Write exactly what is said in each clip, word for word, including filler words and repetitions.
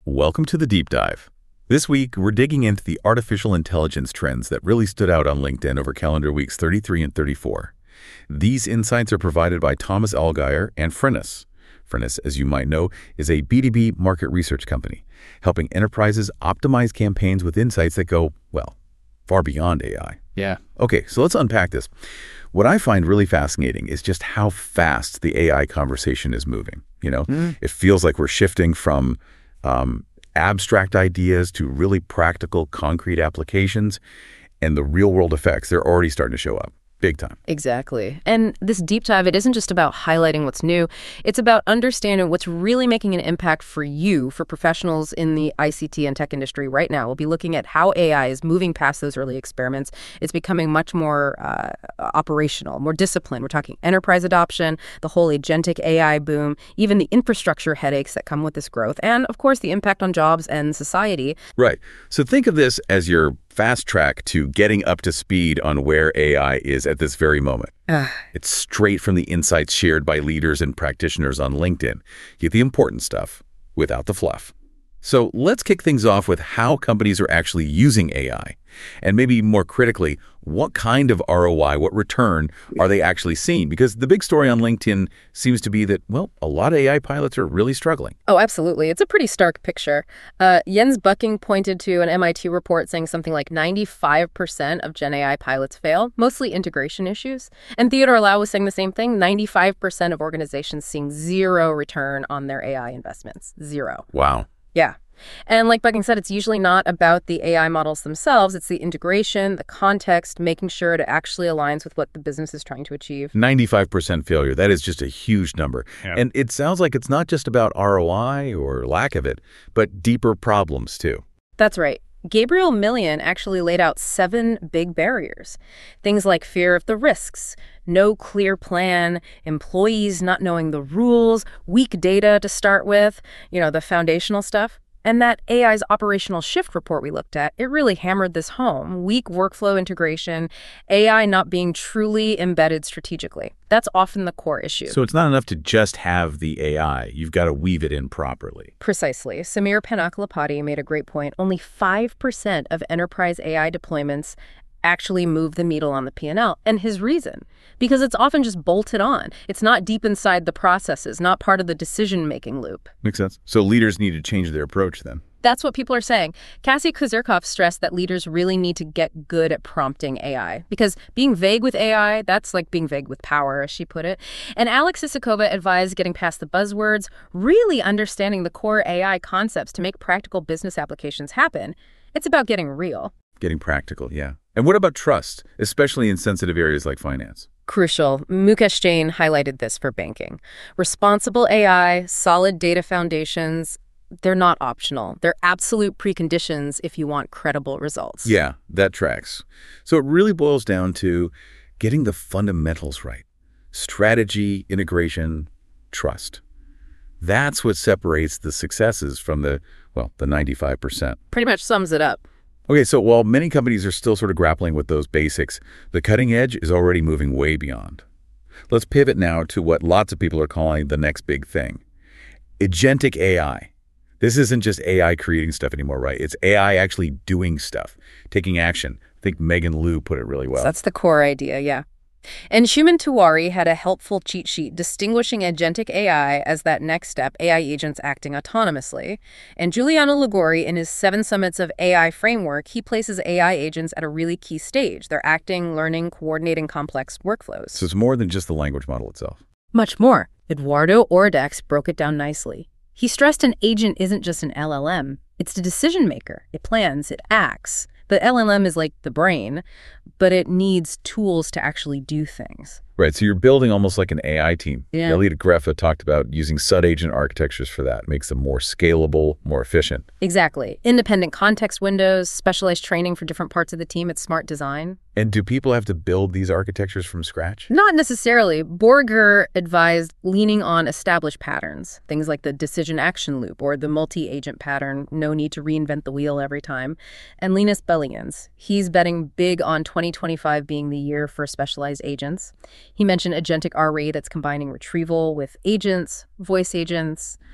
Welcome to the Deep Dive. This week, we're digging into the artificial intelligence trends that really stood out on LinkedIn over calendar weeks thirty-three and thirty-four. These insights are provided by Thomas Allgeier and Fresnus. Fresnus, as you might know, is a B two B market research company, helping enterprises optimize campaigns with insights that go, well, far beyond A I. Yeah. Okay, so let's unpack this. What I find really fascinating is just how fast the A I conversation is moving. You know, mm. It feels like we're shifting from um, abstract ideas to really practical, concrete applications, and the real-world effects, they're already starting to show up. Big time. Exactly. And this deep dive, it isn't just about highlighting what's new. It's about understanding what's really making an impact for you, for professionals in the I C T and tech industry right now. We'll be looking at how A I is moving past those early experiments. It's becoming much more uh, operational, more disciplined. We're talking enterprise adoption, the whole agentic A I boom, even the infrastructure headaches that come with this growth, and, of course, the impact on jobs and society. Right. So think of this as your fast track to getting up to speed on where A I is at this very moment. Uh, it's straight from the insights shared by leaders and practitioners on LinkedIn. You get the important stuff without the fluff. So let's kick things off with how companies are actually using A I. And maybe more critically, what kind of R O I, what return are they actually seeing? Because the big story on LinkedIn seems to be that, well, a lot of A I pilots are really struggling. Oh, absolutely. It's a pretty stark picture. Uh, Jens Bucking pointed to an M I T report saying something like ninety-five percent of Gen A I pilots fail, mostly integration issues. And Theodore Lau was saying the same thing, ninety-five percent of organizations seeing zero return on their A I investments. Zero. Wow. Yeah. And like Bucking said, it's usually not about the A I models themselves. It's the integration, the context, making sure it actually aligns with what the business is trying to achieve. ninety-five percent failure. That is just a huge number. Yeah. And it sounds like it's not just about R O I or lack of it, but deeper problems too. That's right. Gabriel Millian actually laid out seven big barriers. Things like fear of the risks, no clear plan, employees not knowing the rules, weak data to start with, you know, the foundational stuff. And that A I's operational shift report we looked at, it really hammered this home. Weak workflow integration, A I not being truly embedded strategically. That's often the core issue. So it's not enough to just have the A I. You've got to weave it in properly. Precisely. Samir Panakalapati made a great point. Only five percent of enterprise A I deployments actually move the needle on the P and L. And his reason? Because it's often just bolted on. It's not deep inside the processes, not part of the decision-making loop. Makes sense. So leaders need to change their approach then. That's what people are saying. Cassie Kuzerkov stressed that leaders really need to get good at prompting A I. Because being vague with A I, that's like being vague with power, as she put it. And Alex Isakova advised getting past the buzzwords, really understanding the core A I concepts to make practical business applications happen. It's about getting real. Getting practical, yeah. And what about trust, especially in sensitive areas like finance? Crucial. Mukesh Jain highlighted this for banking. Responsible A I, solid data foundations, they're not optional. They're absolute preconditions if you want credible results. Yeah, that tracks. So it really boils down to getting the fundamentals right. Strategy, integration, trust. That's what separates the successes from the, well, the ninety-five percent. Pretty much sums it up. Okay, so while many companies are still sort of grappling with those basics, the cutting edge is already moving way beyond. Let's pivot now to what lots of people are calling the next big thing. Agentic A I. This isn't just A I creating stuff anymore, right? It's A I actually doing stuff, taking action. I think Megan Liu put it really well. That's the core idea, yeah. And Shuman Tiwari had a helpful cheat sheet distinguishing agentic A I as that next step, A I agents acting autonomously. And Giuliano Ligori, in his Seven Summits of A I framework, he places A I agents at a really key stage. They're acting, learning, coordinating complex workflows. So it's more than just the language model itself. Much more. Eduardo Ordex broke it down nicely. He stressed an agent isn't just an L L M. It's the decision maker. It plans, it acts. The L L M is like the brain, but it needs tools to actually do things. Right, so you're building almost like an A I team. Yeah. Elliot Greffa talked about using sub-agent architectures for that. It makes them more scalable, more efficient. Exactly. Independent context windows, specialized training for different parts of the team. It's smart design. And do people have to build these architectures from scratch? Not necessarily. Borger advised leaning on established patterns, things like the decision action loop or the multi-agent pattern, no need to reinvent the wheel every time. And Linus Belligans, he's betting big on twenty twenty-five being the year for specialized agents. He mentioned agentic R A that's combining retrieval with agents, voice agents.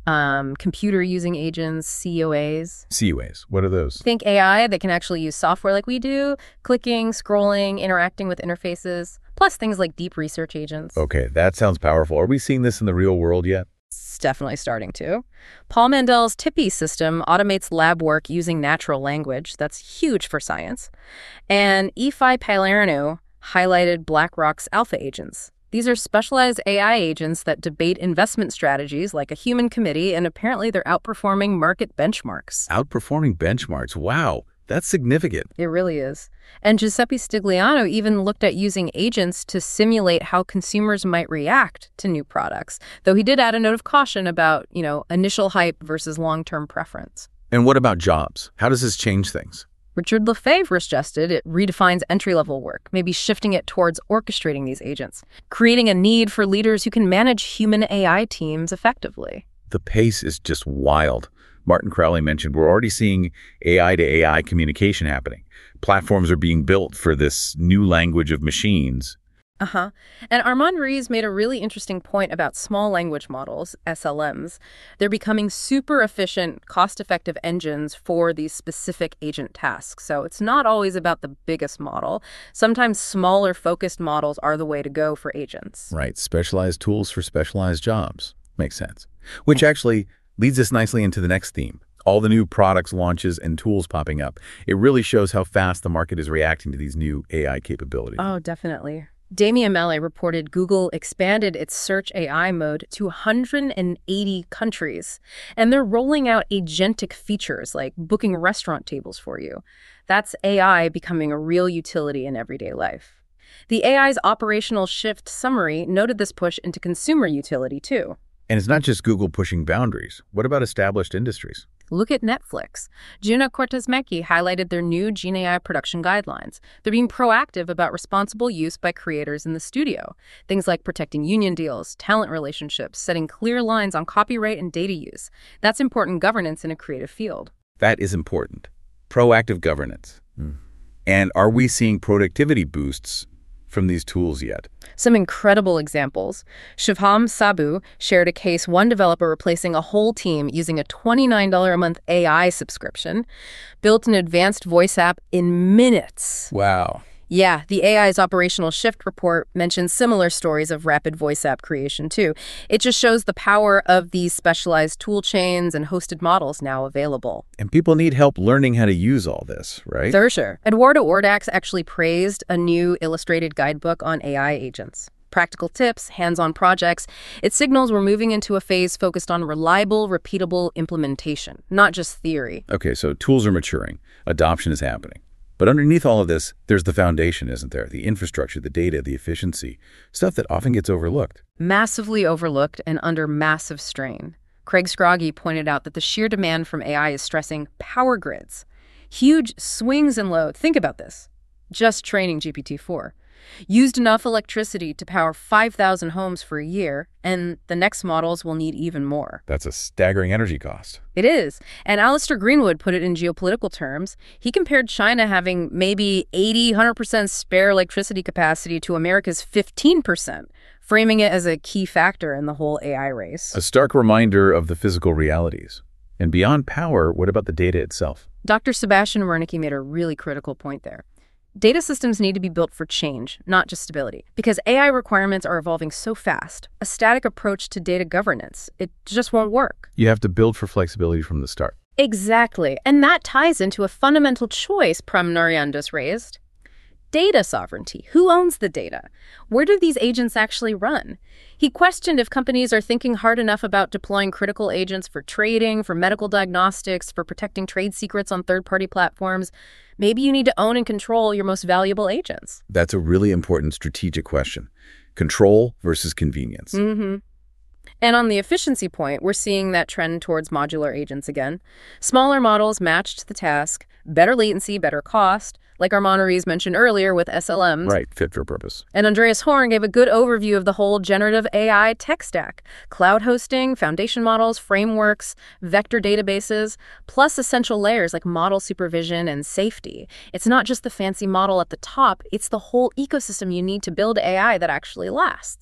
um, computer-using agents, C O As. C O As, what are those? Think A I that can actually use software like we do, clicking, scrolling, interacting with interfaces, plus things like deep research agents. Okay, that sounds powerful. Are we seeing this in the real world yet? It's definitely starting to. Paul Mandel's Tippy system automates lab work using natural language. That's huge for science. And Ify Palerno highlighted BlackRock's alpha agents. These are specialized A I agents that debate investment strategies like a human committee, and apparently they're outperforming market benchmarks. Outperforming benchmarks. Wow, that's significant. It really is. And Giuseppe Stigliano even looked at using agents to simulate how consumers might react to new products, though he did add a note of caution about, you know, initial hype versus long-term preference. And what about jobs? How does this change things? Richard Lefebvre suggested it redefines entry-level work, maybe shifting it towards orchestrating these agents, creating a need for leaders who can manage human A I teams effectively. The pace is just wild. Martin Crowley mentioned we're already seeing A I to A I communication happening. Platforms are being built for this new language of machines. Uh-huh. And Armand Ruiz made a really interesting point about small language models, S L Ms. They're becoming super efficient, cost-effective engines for these specific agent tasks. So it's not always about the biggest model. Sometimes smaller, focused models are the way to go for agents. Right. Specialized tools for specialized jobs. Makes sense. Which actually leads us nicely into the next theme. All the new products, launches, and tools popping up. It really shows how fast the market is reacting to these new A I capabilities. Oh, definitely. Damien Mele reported Google expanded its search A I mode to one hundred eighty countries, and they're rolling out agentic features like booking restaurant tables for you. That's A I becoming a real utility in everyday life. The A I's operational shift summary noted this push into consumer utility, too. And it's not just Google pushing boundaries. What about established industries? Look at Netflix. Gina Cortez-Mekki highlighted their new Gen A I production guidelines. They're being proactive about responsible use by creators in the studio. Things like protecting union deals, talent relationships, setting clear lines on copyright and data use. That's important governance in a creative field. That is important. Proactive governance. Mm. And are we seeing productivity boosts from these tools yet? Some incredible examples. Shubham Sabu shared a case one developer replacing a whole team using a twenty-nine dollars a month A I subscription, built an advanced voice app in minutes. Wow. Yeah, the A I's operational shift report mentions similar stories of rapid voice app creation, too. It just shows the power of these specialized tool chains and hosted models now available. And people need help learning how to use all this, right? For sure. Eduardo Ordax actually praised a new illustrated guidebook on A I agents. Practical tips, hands-on projects. It signals we're moving into a phase focused on reliable, repeatable implementation, not just theory. Okay, so tools are maturing. Adoption is happening. But underneath all of this, there's the foundation, isn't there? The infrastructure, the data, the efficiency, stuff that often gets overlooked. Massively overlooked and under massive strain. Craig Scroggie pointed out that the sheer demand from A I is stressing power grids. Huge swings in load. Think about this. Just training G P T four. Used enough electricity to power five thousand homes for a year, and the next models will need even more. That's a staggering energy cost. It is. And Alistair Greenwood put it in geopolitical terms. He compared China having maybe eighty, one hundred percent spare electricity capacity to America's fifteen percent, framing it as a key factor in the whole A I race. A stark reminder of the physical realities. And beyond power, what about the data itself? Doctor Sebastian Wernicke made a really critical point there. Data systems need to be built for change, not just stability, because A I requirements are evolving so fast. A static approach to data governance, it just won't work. You have to build for flexibility from the start. Exactly. And that ties into a fundamental choice Prem Narayandas raised. Data sovereignty. Who owns the data? Where do these agents actually run? He questioned if companies are thinking hard enough about deploying critical agents for trading, for medical diagnostics, for protecting trade secrets on third-party platforms. Maybe you need to own and control your most valuable agents. That's a really important strategic question. Control versus convenience. Mm-hmm. And on the efficiency point, we're seeing that trend towards modular agents again. Smaller models matched the task, better latency, better cost, like Armand Ruiz mentioned earlier with S L Ms. Right, fit for purpose. And Andreas Horn gave a good overview of the whole generative A I tech stack. Cloud hosting, foundation models, frameworks, vector databases, plus essential layers like model supervision and safety. It's not just the fancy model at the top, it's the whole ecosystem you need to build A I that actually lasts.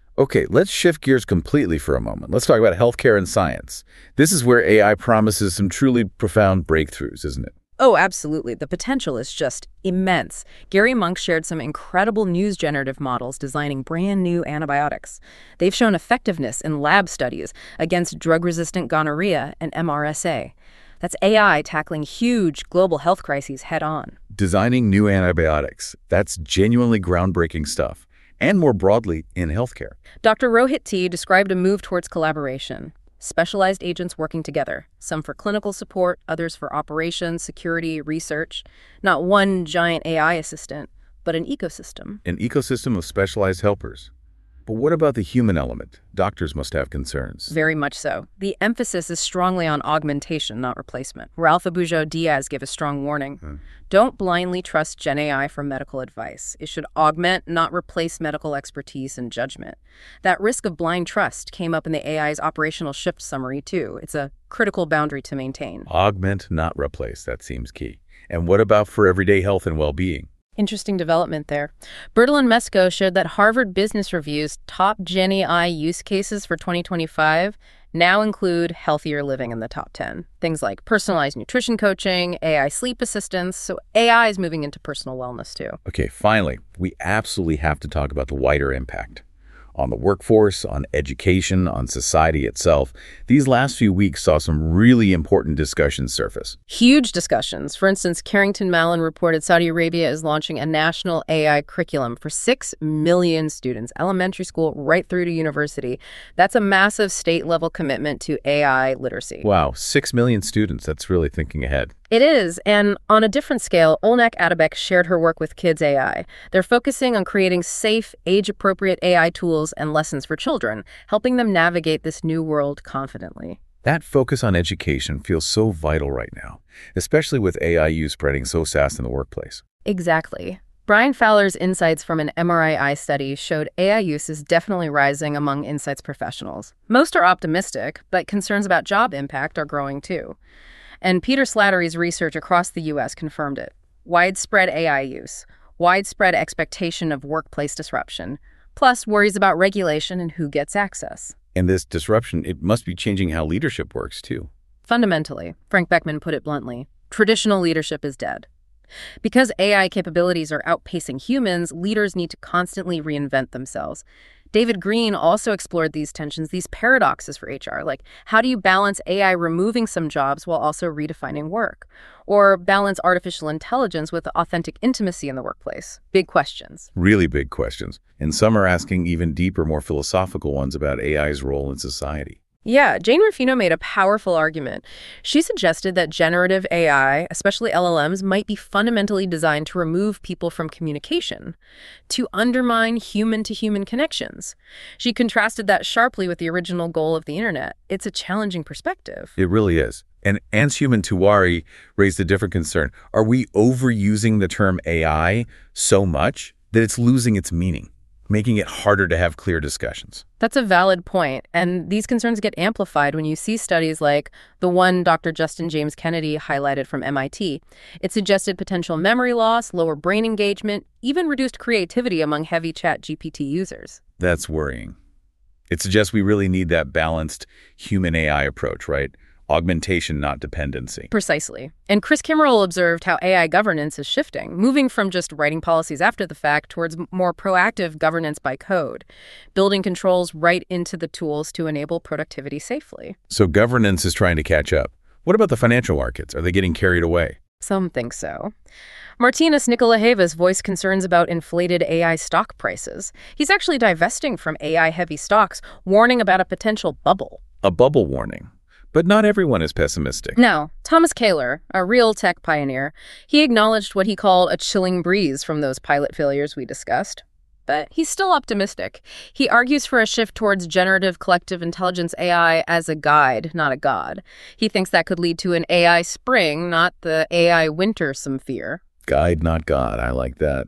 Okay, let's shift gears completely for a moment. Let's talk about healthcare and science. This is where A I promises some truly profound breakthroughs, isn't it? Oh, absolutely. The potential is just immense. Gary Monk shared some incredible news generative models designing brand new antibiotics. They've shown effectiveness in lab studies against drug-resistant gonorrhea and M R S A. That's A I tackling huge global health crises head-on. Designing new antibiotics. That's genuinely groundbreaking stuff. And more broadly, in healthcare. Doctor Rohit T. described a move towards collaboration. Specialized agents working together, some for clinical support, others for operations, security, research. Not one giant A I assistant, but an ecosystem. An ecosystem of specialized helpers. But what about the human element? Doctors must have concerns. Very much so. The emphasis is strongly on augmentation, not replacement. Ralph Abujo Diaz gave a strong warning. Hmm. Don't blindly trust Gen A I for medical advice. It should augment, not replace medical expertise and judgment. That risk of blind trust came up in the A I's operational shift summary, too. It's a critical boundary to maintain. Augment, not replace. That seems key. And what about for everyday health and well-being? Interesting development there. Bertel and Mesko showed that Harvard Business Review's top Gen A I use cases for twenty twenty-five now include healthier living in the top ten. Things like personalized nutrition coaching, A I sleep assistance. So A I is moving into personal wellness too. Okay, finally, we absolutely have to talk about the wider impact. On the workforce, on education, on society itself. These last few weeks saw some really important discussions surface. Huge discussions. For instance, Carrington Malin reported Saudi Arabia is launching a national A I curriculum for six million students, elementary school right through to university. That's a massive state-level commitment to A I literacy. Wow, six million students. That's really thinking ahead. It is, and on a different scale, Olnak Atabek shared her work with Kids A I. They're focusing on creating safe, age-appropriate A I tools and lessons for children, helping them navigate this new world confidently. That focus on education feels so vital right now, especially with A I use spreading so fast in the workplace. Exactly. Brian Fowler's insights from an M R I eye study showed A I use is definitely rising among insights professionals. Most are optimistic, but concerns about job impact are growing too. And Peter Slattery's research across the U S confirmed it. Widespread A I use, widespread expectation of workplace disruption, plus worries about regulation and who gets access. And this disruption, it must be changing how leadership works, too. Fundamentally, Frank Beckman put it bluntly, traditional leadership is dead. Because A I capabilities are outpacing humans, leaders need to constantly reinvent themselves. David Green also explored these tensions, these paradoxes for H R, like how do you balance A I removing some jobs while also redefining work? Or balance artificial intelligence with authentic intimacy in the workplace? Big questions. Really big questions. And some are asking even deeper, more philosophical ones about A I's role in society. Yeah, Jane Ruffino made a powerful argument. She suggested that generative A I, especially L L Ms, might be fundamentally designed to remove people from communication, to undermine human-to-human connections. She contrasted that sharply with the original goal of the internet. It's a challenging perspective. It really is. And Ansuman Tiwari raised a different concern. Are we overusing the term A I so much that it's losing its meaning, making it harder to have clear discussions? That's a valid point, and these concerns get amplified when you see studies like the one Doctor Justin James Kennedy highlighted from M I T. It suggested potential memory loss, lower brain engagement, even reduced creativity among heavy Chat G P T users. That's worrying. It suggests we really need that balanced human A I approach, right? Augmentation, not dependency. Precisely. And Chris Kimmerle observed how A I governance is shifting, moving from just writing policies after the fact towards more proactive governance by code, building controls right into the tools to enable productivity safely. So governance is trying to catch up. What about the financial markets? Are they getting carried away? Some think so. Martinas Nikolajevas voiced concerns about inflated A I stock prices. He's actually divesting from A I-heavy stocks, warning about a potential bubble. A bubble warning. But not everyone is pessimistic. No. Thomas Kaler, a real tech pioneer, he acknowledged what he called a chilling breeze from those pilot failures we discussed. But he's still optimistic. He argues for a shift towards generative collective intelligence A I as a guide, not a god. He thinks that could lead to an A I spring, not the A I winter, some fear. Guide, not God. I like that.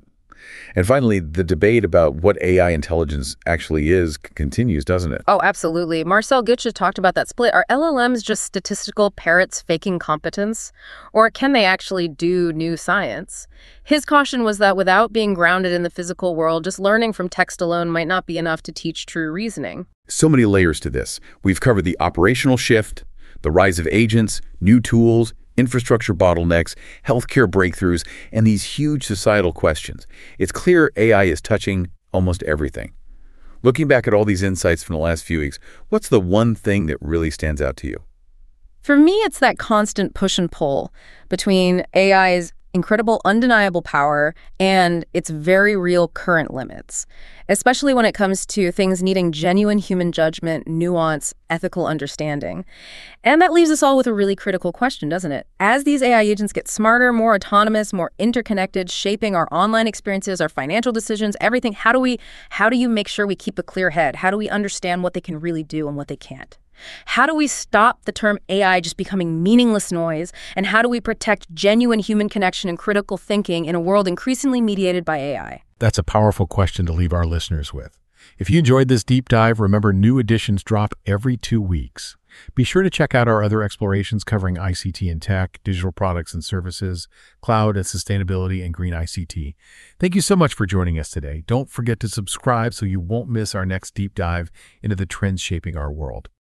And finally, the debate about what A I intelligence actually is c- continues, doesn't it? Oh, absolutely. Marcel Gutsche talked about that split. Are L L Ms just statistical parrots faking competence? Or can they actually do new science? His caution was that without being grounded in the physical world, just learning from text alone might not be enough to teach true reasoning. So many layers to this. We've covered the operational shift, the rise of agents, new tools, infrastructure bottlenecks, healthcare breakthroughs, and these huge societal questions. It's clear A I is touching almost everything. Looking back at all these insights from the last few weeks, what's the one thing that really stands out to you? For me, it's that constant push and pull between A I's incredible, undeniable power and its very real current limits, especially when it comes to things needing genuine human judgment, nuance, ethical understanding. And that leaves us all with a really critical question, doesn't it? As these A I agents get smarter, more autonomous, more interconnected, shaping our online experiences, our financial decisions, everything, how do we, how do you make sure we keep a clear head? How do we understand what they can really do and what they can't? How do we stop the term A I just becoming meaningless noise? And how do we protect genuine human connection and critical thinking in a world increasingly mediated by A I? That's a powerful question to leave our listeners with. If you enjoyed this deep dive, remember new editions drop every two weeks. Be sure to check out our other explorations covering I C T and tech, digital products and services, cloud and sustainability, and green I C T. Thank you so much for joining us today. Don't forget to subscribe so you won't miss our next deep dive into the trends shaping our world.